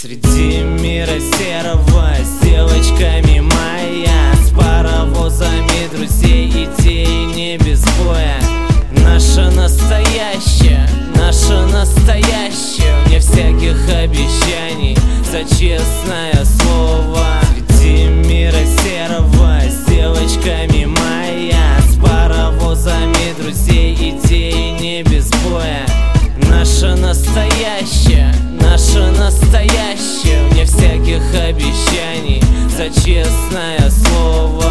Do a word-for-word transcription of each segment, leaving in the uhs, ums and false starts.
Среди мира серого с девочками моя, с паровозами друзей, идей не без боя. Наше настоящее, наше настоящее, вне всяких обещаний, за честное слово. Среди мира серого с девочками моя, с паровозами друзей, идей не без боя. Наше настоящее, наше настоящее, вне всяких обещаний, за честное слово.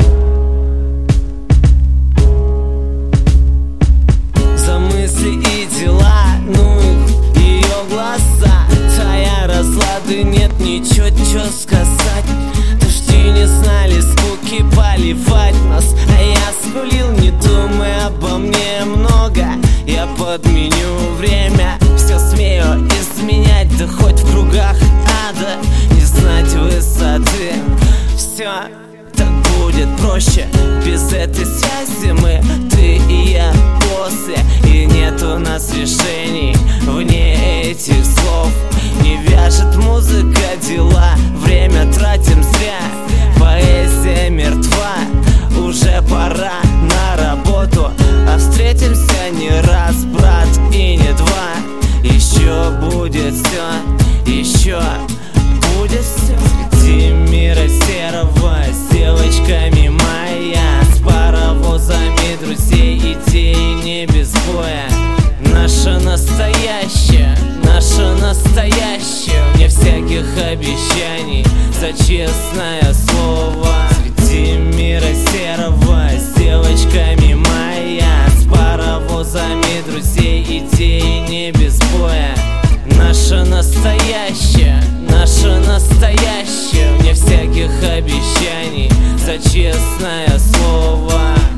За мысли и дела, ну их, ее глаза, твоя разлады, нет ничего, чё сказать. Дожди не знали скуки поливать нас, а я скулил, не думая обо мне много. Я подменю время, все смею изменять, да хоть в кругах ада не знать высоты. Все так будет проще, без этой связи мы, ты и я после. И нет у нас решений вне этих слов. Не вяжет музыка дела, время тратим зря. Поэзия мертва, уже пора на работу. А встретимся не раз, брат, и не два. Еще будет все, еще будет все. Среди мира серого с девочками моя, с паровозами друзей, идей не без боя. Наше настоящее, наше настоящее, вне всяких обещаний, за честное слово. Среди мира серого с девочками моя, с паровозами друзей, идей не без боя. Наше настоящее, наше настоящее, вне всяких обещаний, за честное слово.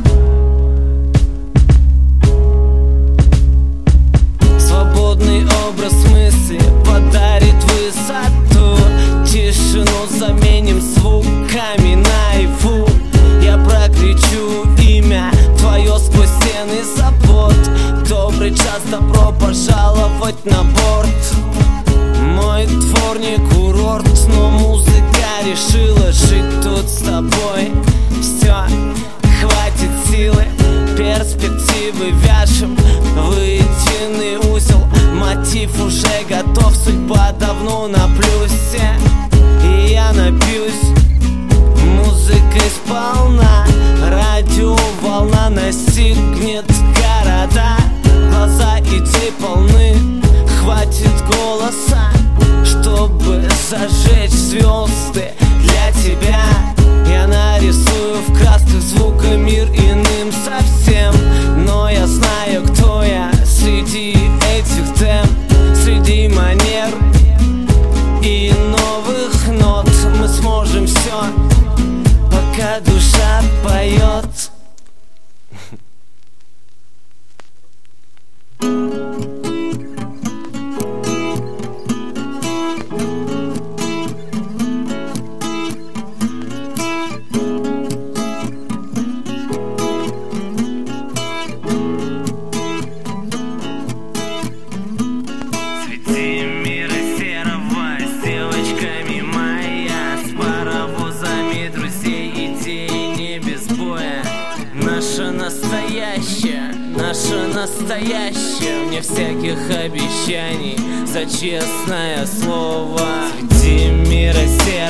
Свободный образ мысли подарит высоту, тишину заменим звуками наяву. Я прокричу имя твое сквозь стены забот. Добрый час, добро пожаловать на борт. Мой двор не курорт, но музыка решила жить тут с тобой. Все, хватит силы, перспективы вяжем в единый узел. Мотив уже готов, судьба давно на плюсе. И я напьюсь музыкой сполна. Радиоволна настигнет города. Глаза идей полны, хватит голоса, чтобы зажечь звезды для тебя. Я нарисую в красках звука мир иным совсем. Но я знаю, кто я среди этих тем, среди манер и новых нот. Мы сможем все, пока душа поет. Наше настоящее, наше настоящее, вне всяких обещаний, за честное слово. Среди мира серого